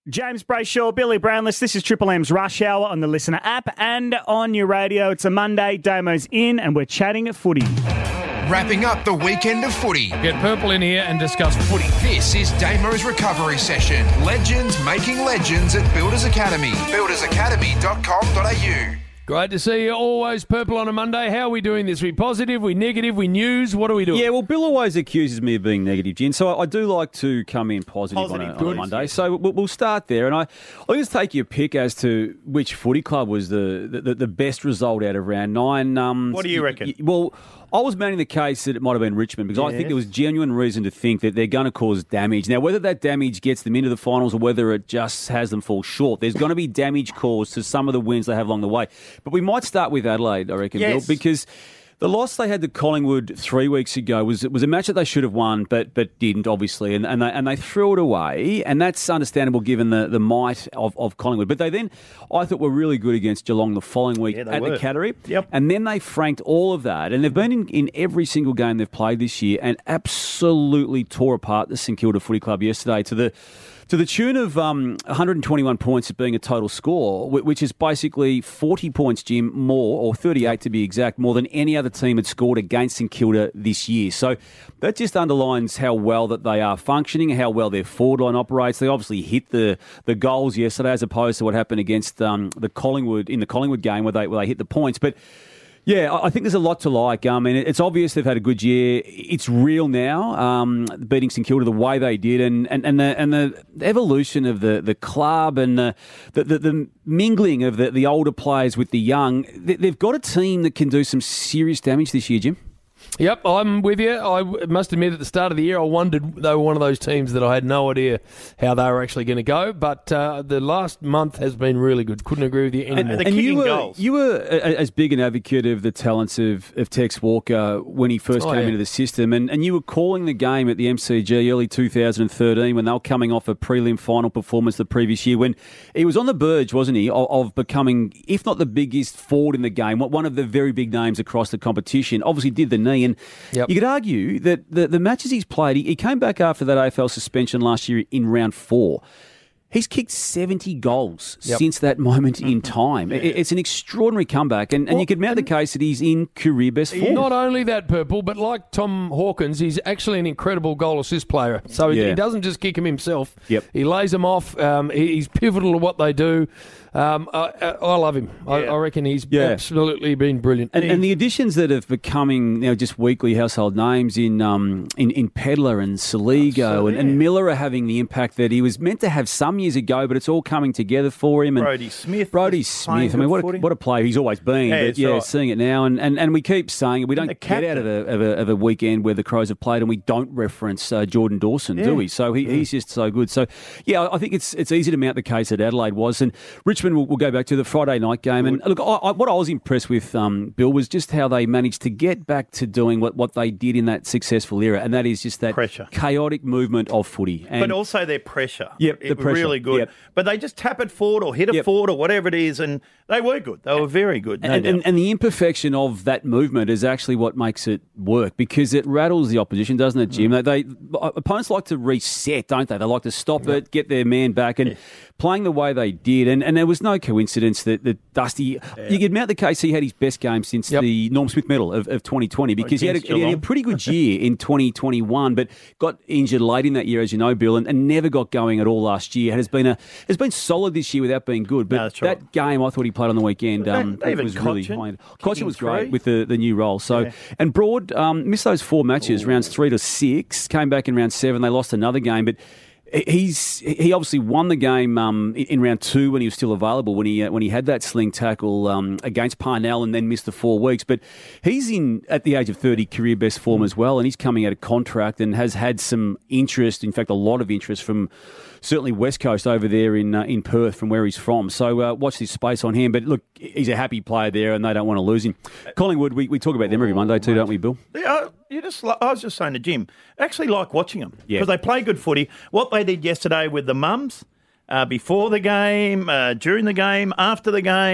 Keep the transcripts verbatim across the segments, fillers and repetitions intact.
James Brayshaw, Billy Brownless. This is Triple M's Rush Hour on the Listener app and on your radio. It's a Monday. Damo's in, and we're chatting footy. Wrapping up the weekend of footy. Get Purple in here and discuss footy. This is Damo's recovery session. Legends making legends at Builders Academy. builders academy dot com dot a u. Great to see you. Always Purple on a Monday. How are we doing this? We positive? We negative? We news? What are we doing? Yeah, well, Bill always accuses me of being negative, Gin, so I, I do like to come in positive, Positive, on, a, good. on a Monday. So we'll, we'll start there, and I, I'll just take your pick as to which footy club was the, the, the best result out of round nine. Um, What do you reckon? y- y- well, I was mounting the case that it might have been Richmond because I think Yes. there was genuine reason to think that they're going to cause damage. Now, whether that damage gets them into the finals or whether it just has them fall short, there's going to be damage caused to some of the wins they have along the way. But we might start with Adelaide, I reckon, Yes. Bill, because the loss they had to Collingwood three weeks ago was was a match that they should have won, but but didn't, obviously, and and they, and they threw it away, and that's understandable given the, the might of, of Collingwood. But they then, I thought, were really good against Geelong the following week Yeah, they at were. the Cattery, Yep. and then they franked all of that, and they've been in, in every single game they've played this year, and absolutely tore apart the St Kilda Footy Club yesterday to the to the tune of um, one hundred twenty-one points being a total score, wh- which is basically forty points, Jim, more, or thirty-eight to be exact, more than any other team had scored against St Kilda this year. So that just underlines how well that they are functioning, how well their forward line operates. They obviously hit the, the goals yesterday as opposed to what happened against um, the Collingwood in the Collingwood game where they where they hit the points. But yeah, I I think there's a lot to like. I mean, it's obvious they've had a good year. It's real now, um, beating St Kilda the way they did, and, and, and the and the evolution of the, the club and the the, the, the mingling of the, the older players with the young. They, they've got a team that can do some serious damage this year, Jim. Yep, I'm with you. I must admit at the start of the year I wondered they were one of those teams that I had no idea how they were actually going to go, but uh, the last month has been really good. Couldn't agree with you anymore. And- They're and you kicking were goals. you were a, as big an advocate of the talents of, of Tex Walker when he first Oh, came yeah. into the system, and, and you were calling the game at the M C G early two thousand thirteen when they were coming off a prelim final performance the previous year when he was on the verge, wasn't he, of, of becoming, if not the biggest forward in the game, one of the very big names across the competition. Obviously did the knee, and Yep. you could argue that the, the matches he's played, he, he came back after that A F L suspension last year in round four. He's kicked seventy goals Yep. since that moment in time. It- It's an extraordinary comeback, and, and Well, you could mount the case that he's in career best form. Not only that, Purple, but like Tom Hawkins, he's actually an incredible goal assist player. So he, Yeah. he doesn't just kick them himself. Yep. He lays them off. Um, he, he's pivotal to what they do. Um, I, I I love him. I, Yeah. I reckon he's Yeah. absolutely been brilliant. And, and the additions that have becoming you know just weekly household names in um in, in Pedler and Saligo so, and, yeah. and Miller are having the impact that he was meant to have some years ago, but it's all coming together for him. And Brodie Smith Brodie is playing Smith. I mean, good what a, footy. what a player he's always been. Yeah, but that's yeah, right. seeing it now, and, and, and we keep saying it. We don't the get out of a, of a of a weekend where the Crows have played, and we don't reference uh, Jordan Dawson, do Yeah. we? So he, he's just so good. So yeah, I think it's it's easy to mount the case that Adelaide was, and Richmond will we'll go back to the Friday night game. And look, I, I, what I was impressed with, um, Bill, was just how they managed to get back to doing what, what they did in that successful era, and that is just that Pressure. chaotic movement of footy. And But also their pressure. Yep, it the was pressure. really good. Yep. But they just tap it forward or hit it Yep. forward or whatever it is, and they were good. They were very good. No And, doubt. and, and the imperfection of that movement is actually what makes it work, because it rattles the opposition, doesn't it, Jim? Mm. They, they opponents like to reset, don't they? They like to stop it, get their man back, and playing the way they did. And, and there was no coincidence that, that Dusty, you could mount the case he had his best game since Yep. the Norm Smith medal of, of twenty twenty, because he had, a, Against he had a Geelong. pretty good year in twenty twenty-one, but got injured late in that year, as you know, Bill, and, and never got going at all last year. Has been a has been solid this year without being good. But No, that's right. that game I thought he played on the weekend um, They- they even was really Cochin, high. kicking Cochin was great three. with the, the new role. So Yeah. and Broad um, missed those four matches, rounds three to six. Came back in round seven. They lost another game, but he's he obviously won the game um, in, in round two when he was still available, when he uh, when he had that sling tackle um, against Parnell and then missed the four weeks. But he's in at the age of thirty career best form as well, and he's coming out of contract and has had some interest. In fact, a lot of interest from certainly West Coast over there in uh, in Perth, from where he's from. So uh, watch this space on him. But look, he's a happy player there, and they don't want to lose him. Collingwood, we, we talk about them every Monday too, don't we, Bill? Yeah, you just. li- I was just saying to Jim, I actually like watching them Yeah. because they play good footy. What they did yesterday with the mums, uh, before the game, uh, during the game, after the game,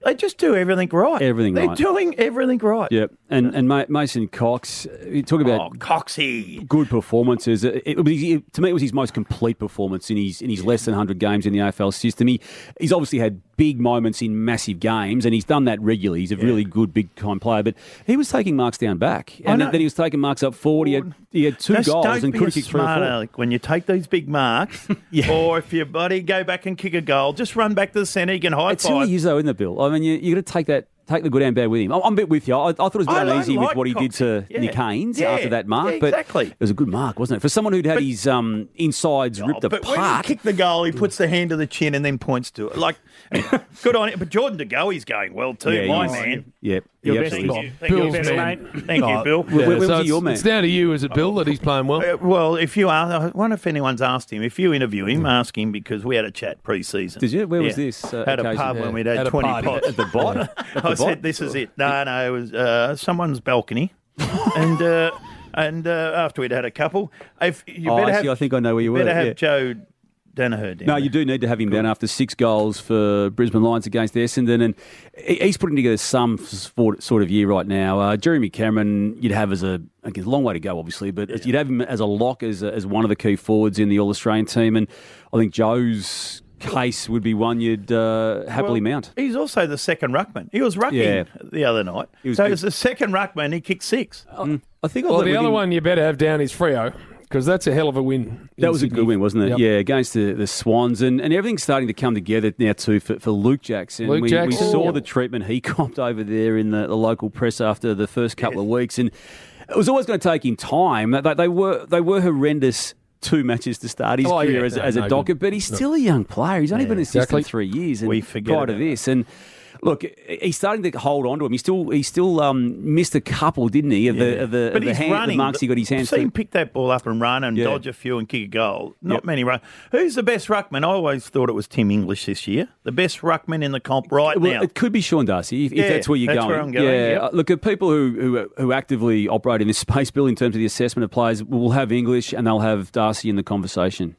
They just do everything right. Everything They're right. doing everything right. Yep. And and Ma- Mason Cox, you talk about Oh, Coxie. good performances. It, it, was- it- to me, it was his most complete performance in his in his less than one hundred games in the A F L system. He he's obviously had big moments in massive games, and he's done that regularly. He's a really good big time player, but he was taking marks down back, I and know. then he was taking marks up forward. He had, he had two Just goals don't and be could a have kicked three or smart four. aleck. When you take these big marks, or if your buddy go back and kick a goal, just run back to the centre. You can high It's who five. he is, though, isn't it, Bill? I mean, you you got to take that. Take the good and bad with him. I'm I'm a bit with you. I, I thought it was a bit I like- uneasy with like what he did to Coxie. Yeah. Nick Haynes Yeah. after that mark, Yeah, but exactly. it was a good mark, wasn't it? For someone who'd had But- his um, insides Oh, ripped but when he apart. kicked the goal, he puts the hand to the chin and then points to it. Like, good on it. But Jordan De Goey's going well too, Yeah, he my is. man. Yep. Your He best, absolutely is. Thank you, Bill's best man. mate. Thank you, Bill. Where- where was so he it's, your man? it's down to you, is it, Bill, that he's playing well? Uh, well, if you ask, I wonder if anyone's asked him. If you interview him, ask him because we had a chat pre-season. Did you? Where was Yeah. this, uh, Had a occasion? pub Yeah. when we'd had, At a twenty party. pots. At the bot? At the I bot? said, "This is it." No, no, it was uh, someone's balcony, and uh, and uh, after we'd had a couple, if you Oh, better actually, have, I think I know where you were. better have yeah. Joe Danaher down No, there. you do need to have him down after six goals for Brisbane Lions against Essendon, and he- he's putting together some sort sort of year right now. Uh, Jeremy Cameron, you'd have as a, I guess, a long way to go, obviously, but you'd have him as a lock as a, as one of the key forwards in the All Australian team, and I think Joe's case would be one you'd uh, happily Well, mount. He's also the second ruckman. He was rucking Yeah. the other night. He was so good. as the second ruckman, he kicked six. I think I'll Well, let the with other him- one you better have down is Freo, because that's a hell of a win. in That was a Sydney. good win, wasn't it? Yep. Yeah, against the, the Swans. And, and everything's starting to come together now, too, for, for Luke Jackson. Luke we, Jackson. we saw Yep. the treatment he copped over there in the, the local press after the first couple of weeks. And it was always going to take him time. They, they were they were horrendous two matches to start his Oh, yeah. career as, No, as a no docker, good. but he's still a young player. He's only been an assistant exactly. three years and We forget prior to about this. And look, he's starting to hold on to him. He still he still um, missed a couple, didn't he, of the, of the, But of the, he's hand, the running. marks he got his hands I've seen to. him pick that ball up and run and Yeah. dodge a few and kick a goal. Not Yep. many run. Who's the best ruckman? I always thought it was Tim English this year. The best ruckman in the comp right Well, now. it could be Sean Darcy if, if Yeah, that's where you're that's going. where I'm going, Yeah, yep. uh, look at people who, who who actively operate in this space, Bill, in terms of the assessment of players. Will have English and they'll have Darcy in the conversation.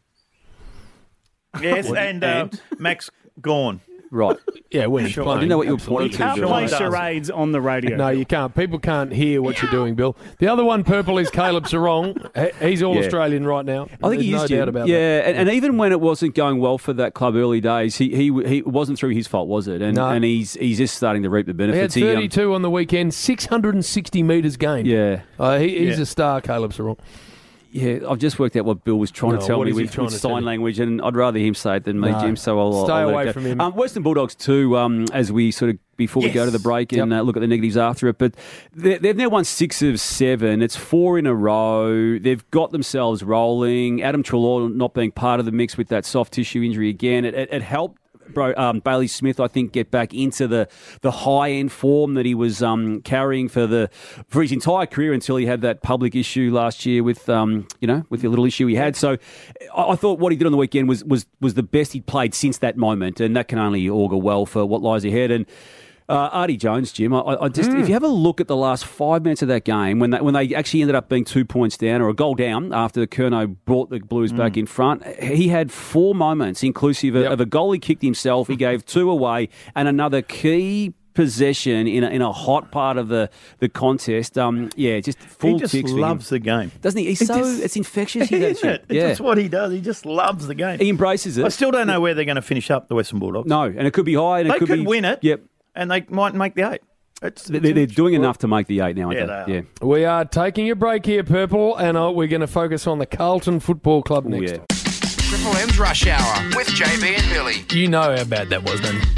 Yes, and, uh, Max Gawn. Right. Yeah, when he's Sure. playing. I didn't know what you were absolutely. pointing to, Can't Bill. play does. charades on the radio. No, you can't. People can't hear what you're doing, Bill. The other one, purple, is Caleb Sarong. He- He's all Yeah. Australian right now. I think There's he no is, doubt Jim. about yeah, that. and, and even when it wasn't going well for that club early days, he he, he it wasn't through his fault, was it? And No. and he's he's just starting to reap the He had benefits. He, um, thirty-two on the weekend, six hundred sixty metres gained. yeah, Uh, he, he's Yeah. a star, Caleb Sarong. yeah. I've just worked out what Bill was trying No, to tell what me is he with, trying with to tell sign you? language, and I'd rather him say it than me, No. Jim. So I'll Stay I'll let away it go. from him. Um, Western Bulldogs too. Um, as we sort of before we go to the break and Yep. uh, look at the negatives after it, but they- they've now won six of seven. It's four in a row. They've got themselves rolling. Adam Treloar not being part of the mix with that soft tissue injury again. It, it, it helped. Bro, um, Bailey Smith, I think, get back into the, the high end form that he was um, carrying for the for his entire career until he had that public issue last year with um, you know with the little issue he had. So I, I thought what he did on the weekend was was was the best he'd played since that moment, and that can only augur well for what lies ahead. And uh, Artie Jones, Jim, I, I just if you have a look at the last five minutes of that game when they, when they actually ended up being two points down or a goal down after Curnow brought the Blues back in front, he had four moments inclusive of, Yep. of a goal he kicked himself. He gave two away and another key possession in a, in a hot part of the, the contest. Um, yeah, just full He just ticks for him. loves the game. Doesn't he? He's He so just- it's infectious. his Isn't attitude. it? It's Yeah, just what he does. He just loves the game. he embraces it. I still don't know where they're going to finish up, the Western Bulldogs. No, and it could be high, and They it could, could be win it. Yep, And they might make the eight. It's, they're, they're doing enough to make the eight now, aren't Yeah, they? they are. Yeah. We are taking a break here, Purple, and uh, we're going to focus on the Carlton Football Club Oh, next. yeah. Triple M's Rush Hour with J B and Billy. You know how bad that was, don't you?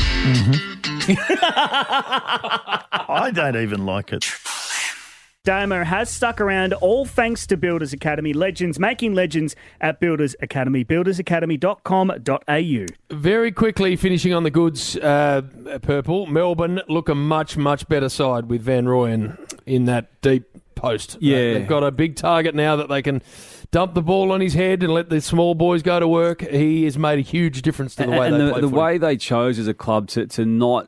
I don't even like it. Damo has stuck around, all thanks to Builders Academy. Legends making legends at Builders Academy. builders academy dot com dot a u. Very quickly, finishing on the goods, uh, Purple. Melbourne look a much, much better side with Van Rooyen in that deep post. Yeah. They- They've got a big target now that they can dump the ball on his head and let the small boys go to work. He has made a huge difference to the way and they the, play the footy. way they chose as a club to, to not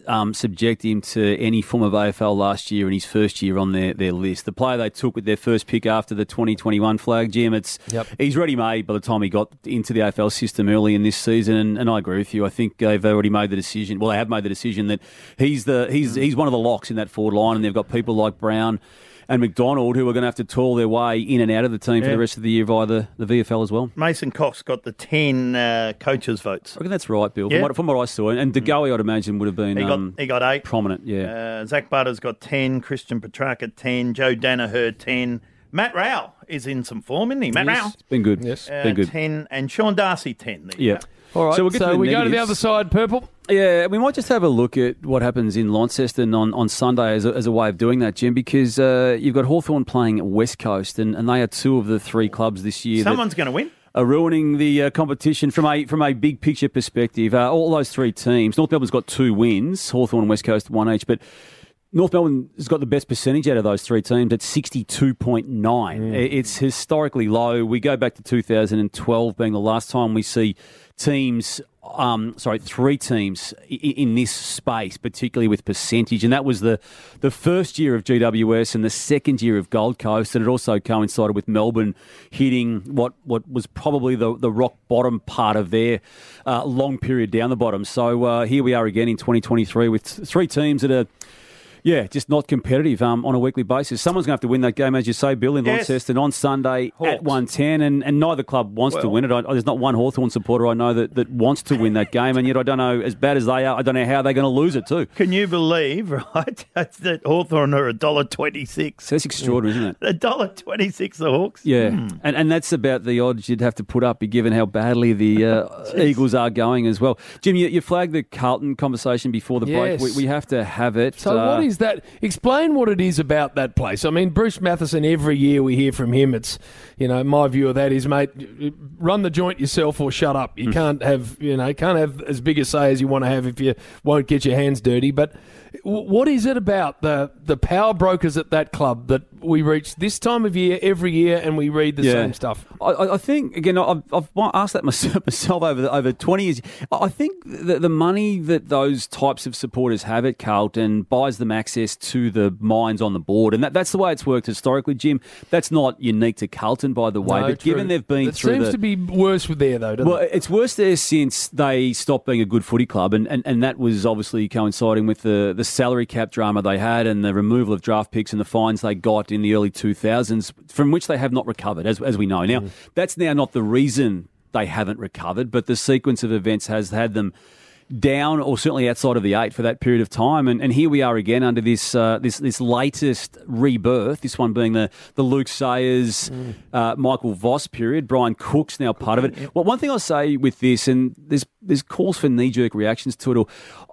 um, subject him to any form of A F L last year in his first year on their, their list. The player they took with their first pick after the twenty twenty-one flag, Jim, it's Yep. he's ready-made by the time he got into the A F L system early in this season, and, and I agree with you. I think they've already made the decision. Well, they have made the decision that he's the he's he's one of the locks in that forward line, and they've got people like Brown and McDonald who are going to have to toil their way in and out of the team for Yeah. the rest of the year via the, the V F L as well. Mason Cox got the ten uh, coaches' votes. I reckon that's right, Bill. Yeah. From, what, from what I saw, and De Goey, I'd imagine, would have been He got um, he got eight. prominent. Yeah, Uh, Zach Butter's got ten. Christian Petrarca ten. Joe Danaher ten. Matt Rowell is in some form, isn't he? Matt Rowell it's been good. Yes. uh, been good. ten, and Sean Darcy ten. There you Yeah. go. All right, So so, we'll get to the we go to the negatives. other side, Purple. Yeah, we might just have a look at what happens in Launceston on, on Sunday as a, as a way of doing that, Jim, because uh, you've got Hawthorn playing at West Coast, and, and they are two of the three clubs this year that Someone's going to win. are ruining the uh, competition from a from a big picture perspective. Uh, all those three teams, North Melbourne's got two wins, Hawthorn and West Coast one each, but North Melbourne has got the best percentage out of those three teams at sixty-two point nine. It's historically low. We go back to two thousand twelve being the last time we see teams, um, sorry, three teams i- in this space, particularly with percentage. And that was the, the first year of G W S and the second year of Gold Coast. And it also coincided with Melbourne hitting what, what was probably the, the rock bottom part of their uh, long period down the bottom. So uh, here we are again in twenty twenty-three with three teams that are Yeah, just not competitive um, on a weekly basis. Someone's going to have to win that game, as you say, Bill, in Yes. Launceston on Sunday Hawks. at one ten, and, and neither club wants to Well- win it. I, there's not one Hawthorn supporter I know that, that wants to win that game, and yet I don't know, as bad as they are, I don't know how they're going to lose it too. Can you believe, right, that Hawthorn are one dollar twenty-six? So that's extraordinary, isn't it? one dollar twenty-six, the Hawks? Yeah, Hmm. and and that's about the odds you'd have to put up, given how badly the uh, Eagles are going as well. Jim, you, you flagged the Carlton conversation before the break. Yes. We, we have to have it. So Uh, what is that? Explain what it is about that place. I mean, Bruce Matheson, every year we hear from him, it's, you know, my view of that is, mate, run the joint yourself or shut up. You can't have, you know, can't have as big a say as you want to have if you won't get your hands dirty. But w- what is it about the, the power brokers at that club that we reach this time of year every year and we read the Yeah. same stuff? I, I think again. I've, I've asked that myself, myself over the, over twenty years. I think the, the money that those types of supporters have at Carlton buys them access to the minds on the board, and that, that's the way it's worked historically, Jim. That's not unique to Carlton, by the way. No, but true. given they've been it through seems the, to be worse there, though, doesn't well, it? it's worse there since they stopped being a good footy club, and, and, and that was obviously coinciding with the, the salary cap drama they had and the removal of draft picks and the fines they got in the early two thousands, from which they have not recovered, as, as we know. Now, Mm. that's now not the reason they haven't recovered, but the sequence of events has had them down, or certainly outside of the eight for that period of time, and and here we are again under this uh, this this latest rebirth. This one being the the Luke Sayers, Mm. uh, Michael Voss period. Brian Cook's now part of it. Well, one thing I'll say with this, and there's there's calls for knee jerk reactions to it all.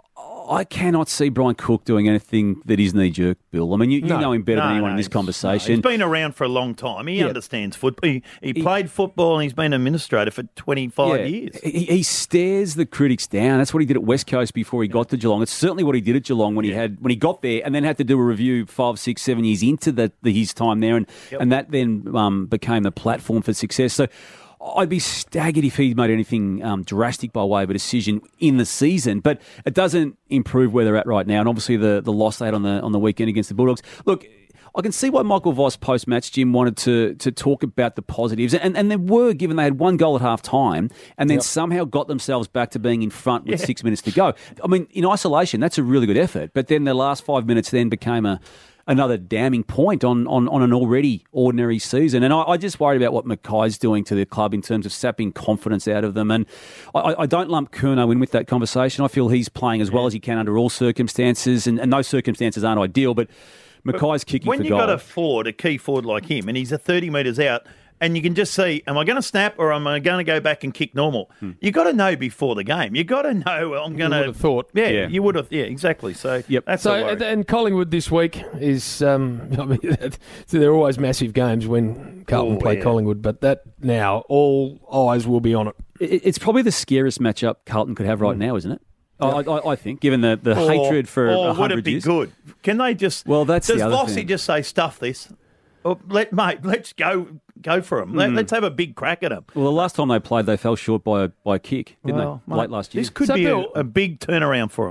I cannot see Brian Cook doing anything that is knee jerk, Bill. I mean, you, you No. know him better No, than anyone no, in this he's- conversation. no, he's been around for a long time. He Yeah. understands football. He, he played football and he's been administrator for twenty-five Yeah. years. He, he stares the critics down. That's what he did at West Coast before he got to Geelong. It's certainly what he did at Geelong when he had when he got there, and then had to do a review five, six, seven years into the, the his time there, and Yep. and that then um, became the platform for success. So I'd be staggered if he made anything um, drastic by way of a decision in the season, but it doesn't improve where they're at right now. And obviously the, the loss they had on the on the weekend against the Bulldogs. Look, I can see why Michael Voss post-match, Jim, wanted to to talk about the positives. And and there were, given they had one goal at half-time and then Yep. somehow got themselves back to being in front with Yeah. six minutes to go. I mean, in isolation, that's a really good effort. But then the last five minutes then became a another damning point on, on, on an already ordinary season. And I, I just worry about what Mackay's doing to the club in terms of sapping confidence out of them. And I, I don't lump Curnow in with that conversation. I feel he's playing as well as he can under all circumstances, and, and those circumstances aren't ideal, but Mackay's kicking When for you goal. got a forward, a key forward like him, and he's a thirty metres out, and you can just see, am I going to snap or am I going to go back and kick normal? Hmm. You got to know before the game. You got to know, well, I'm going to. would have thought. Yeah, Yeah. you would have. Yeah, exactly. So Yep. that's So, the worry. and- and Collingwood this week is, um, I mean, so they're always massive games when Carlton Oh, play yeah. Collingwood, but that now all eyes will be on it. It- It's probably the scariest matchup Carlton could have right now, isn't it? I, I, I think, given the, the Or- hatred for or a would it hundred be years. good? Can they just? Well, that's does the other Vossi thing. just say stuff this? Or let mate, let's go go for them. Let, Hmm. let's have a big crack at them. Well, the last time they played, they fell short by a, by a kick, didn't Well, they? mate, Late last year. This could So, be Bill- a, a big turnaround for them.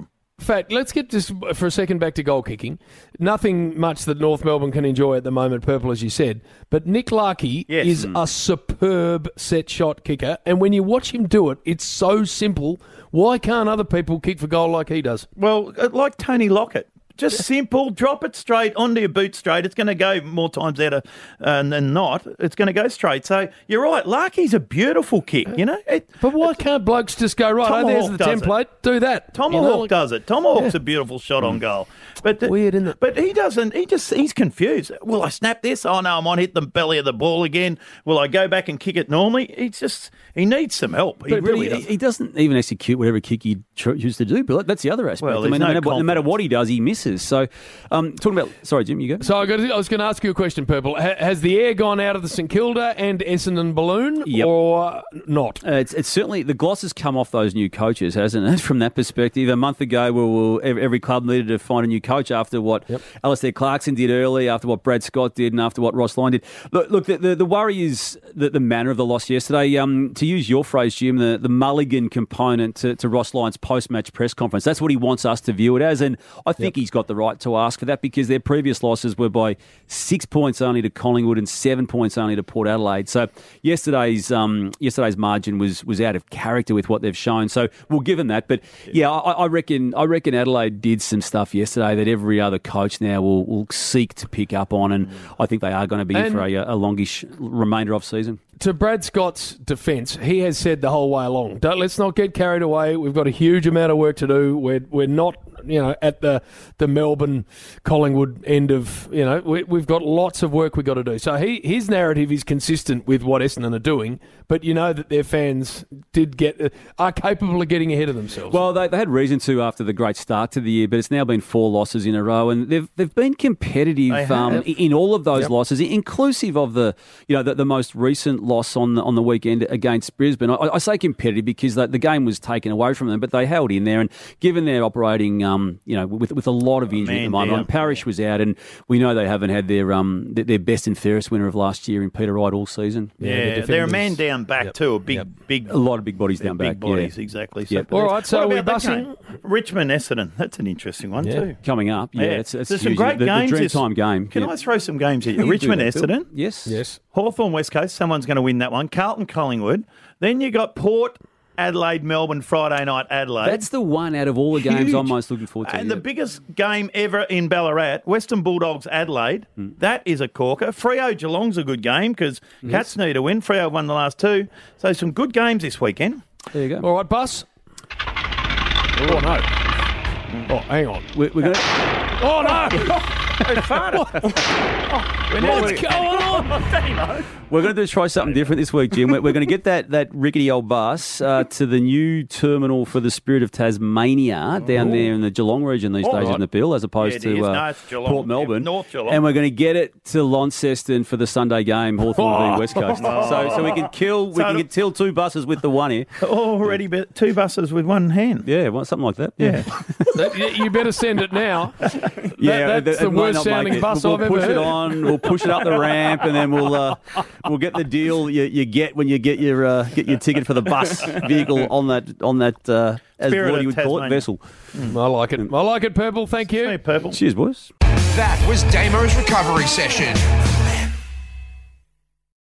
Fat, let's get just for a second back to goal kicking. Nothing much that North Melbourne can enjoy at the moment, Purple, as you said. But Nick Larkey Yes. is a superb set shot kicker. And when you watch him do it, it's so simple. Why can't other people kick for goal like he does? Well, uh, like Tony Lockett. Just simple, drop it straight onto your boot straight. It's going to go more times out of uh, than not. It's going to go straight. So you're right. Larky's a beautiful kick, you know. It, But why can't blokes just go, right, oh, there's the Tomahawk does it. template, do that? Tomahawk You know, like- does it. Tomahawk's a beautiful shot on goal. But the, Weird, isn't it? But he doesn't. He just he's confused. Will I snap this? Oh no, I might hit the belly of the ball again. Will I go back and kick it normally? He's just he needs some help. He But, but really he, does. he doesn't even execute whatever kick he tr- chooses to do. But that's the other aspect. Well, I mean, there's no, no matter what, no matter confidence. what he does, he misses. So, um, talking about, sorry, Jim, you go. So I, got, I was going to ask you a question, Purple. Ha, has the air gone out of the St Kilda and Essendon balloon, Yep. or not? Uh, it's, it's certainly the gloss has come off those new coaches, hasn't it? From that perspective, a month ago, we were, every, every club needed to find a new coach after what Yep. Alistair Clarkson did early, after what Brad Scott did, and after what Ross Lyon did. Look, look the, the, the worry is the, the manner of the loss yesterday. Um, to use your phrase, Jim, the, the mulligan component to, to Ross Lyon's post-match press conference. That's what he wants us to view it as, and I think yep. he's got the right to ask for that because their previous losses were by six points only to Collingwood and seven points only to Port Adelaide. So yesterday's um, yesterday's margin was was out of character with what they've shown. So we'll give them that. But yeah, I, I reckon I reckon Adelaide did some stuff yesterday that every other coach now will, will seek to pick up on, and I think they are going to be in for a, a longish remainder of season. To Brad Scott's defence, he has said the whole way along, Don't, let's not get carried away. We've got a huge amount of work to do. We're we're not, you know, at the the Melbourne Collingwood end of, you know, we, we've got lots of work we've got to do. So he his narrative is consistent with what Essendon are doing, but you know that their fans did get are capable of getting ahead of themselves. Well, they, they had reason to after the great start to the year, but it's now been four losses in a row, and they've they've been competitive um, in all of those yep. losses, inclusive of the you know the, the most recent loss on the, on the weekend against Brisbane. I, I say competitive because the, the game was taken away from them, but they held in there, and given they're operating, um, you know, with with a lot of injury at the moment. Down. Parrish was out, and we know they haven't had their um their, their best and fairest winner of last year in Peter Wright all season. Yeah, yeah the they're a man down back yep. too, a big, yep. big, a lot of big bodies down big back. bodies, yeah. exactly. So yep. All right, so we're that bussing game? Richmond Essendon. That's an interesting one yeah. too. Coming up, yeah, yeah. it's, it's There's some great the, games. The this, Dreamtime game. Can yeah. I throw some games here? You Richmond that, Essendon. Yes, yes. Hawthorn West Coast. Someone's going to win that one. Carlton Collingwood. Then you got Port Adelaide, Melbourne, Friday night, Adelaide. That's the one out of all the games Huge. I'm most looking forward to. And yeah. the biggest game ever in Ballarat, Western Bulldogs, Adelaide. Mm. That is a corker. Freo Geelong's a good game because yes. Cats need a win. Freo won the last two. So some good games this weekend. There you go. All right, Bus. Oh, no. Oh, hang on. We're, we're going to... Oh, no. oh, What's going on? We're going to try something different this week, Jim. We're, we're going to get that, that rickety old bus uh, to the new terminal for the Spirit of Tasmania down Ooh. there in the Geelong region these All days right. in the Bill, as opposed yeah, to uh, no, Port Melbourne. Yeah, North Geelong. And we're going to get it to Launceston for the Sunday game, Hawthorn Oh. v West Coast. So, so we can kill we So can get kill two buses with the one here. Already be- two buses with one hand. Yeah, well, something like that. Yeah. You better send it now. Yeah, that, that's it, the it worst sounding bus we'll, I've we'll ever push heard. it on. We'll push it up the ramp, and then we'll uh, we'll get the deal you, you get when you get your uh, get your ticket for the bus vehicle on that on that uh, as Spirit what you of would call it Tasmania. vessel. Mm, I like it. I like it, Purple. Thank you. Hey, Purple. Cheers, boys. That was Damo's recovery session.